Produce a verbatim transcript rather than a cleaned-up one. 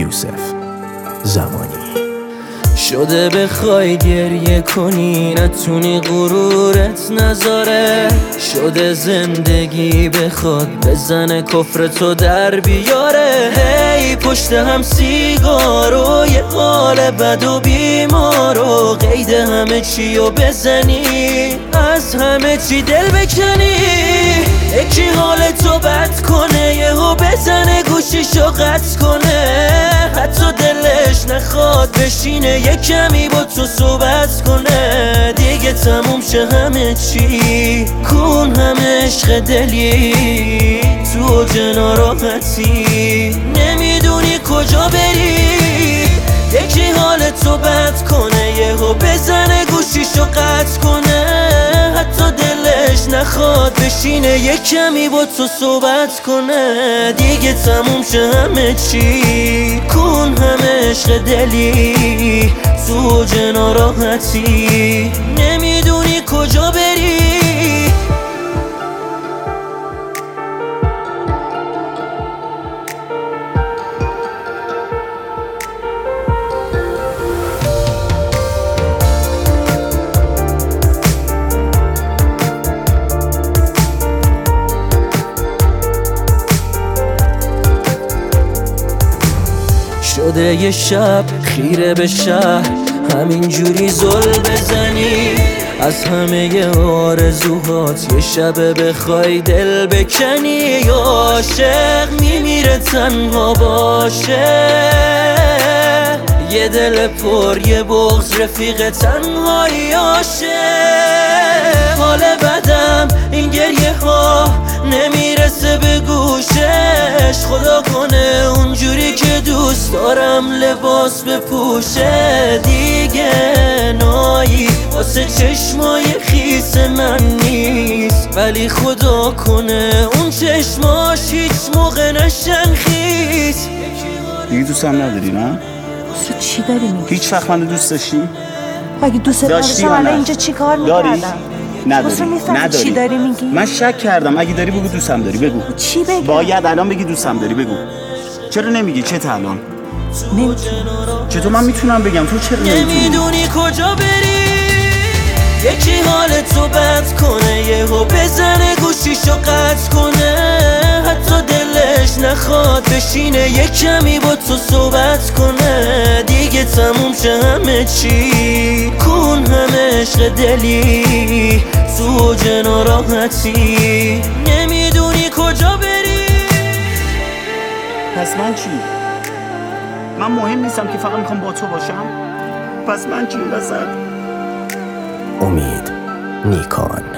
یوسف زمانی. شده بخوای گریه کنی نتونی غرورت نذاره، شده زندگی بخواد بزنه کفر تو در بیاره. هی پشت هم سیگار و یه حال بد و بیمار و قید همه چی و بزنی، از همه چی دل بکنی. یکی حال تو بد کنه یهو بزنه گوشیشو قطع کنه، حتی دلش نخواد بشینه یه کمی با تو صحبت کنه. دیگه تموم شه همه چی، کن همه عشق دلی تو اوج ناراحتی، نمیدونی کجا بری. یکی حال تو بد کنه یهو بزنه گوشیشو قطع کنه، حتی دلش نخواد بشینه یه کمی با تو صحبت کنه. دیگه تموم شه همه چی، کن همه عشق دلی تو اوج ناراحتی، نمیدونی کجا بری. شده یه شب خیره به شهر همینجوری زل بزنی، از همه آرزوهات یه شب بخوای دل بکنی. یا عاشق میمیره تنها باشه، یه دل پر یه بغض رفیق تنهایی آشه. حال بدم این گریه ها نمیرسه به گوشش، خدا کنه اونجوری که دوست دارم لباس بپوشه. دیگه نایی واسه چشمای خیس من نیست، ولی خدا کنه اون چشماش هیچ موقع نشن خیس. دیگه دوست هم نداری نه؟ تو چی داری میگی؟ هیچ وقت من دوست داشتی؟ اگه دوست داشتی الان اینجا چی کار میکردم؟ نداری؟ نداری؟ چی داری میگی؟ من شک کردم، اگه داری بگو دوستم داری، بگو. چی بگم؟ باید الان بگی دوستم داری، بگو. چرا نمیگی؟ چه الان؟ نمیتونم. چطور من میتونم بگم؟ تو چرا نمیتونی؟ نمیدونی کجا بری. یکی حال تو بد کنه یهو بزنه گوشیشو قطع کنه، حتی دلش نخواد بشینه یه کمی با تو صحبت کنه. دیگه تموم شه همه چی، کن همه عشق دلی تو اوج ناراحتی، نمیدونی کجا بری. پس من چی؟ من مهم نیستم که فقط میخوام با تو باشم؟ پس من چی این وسط؟ امید نیکان.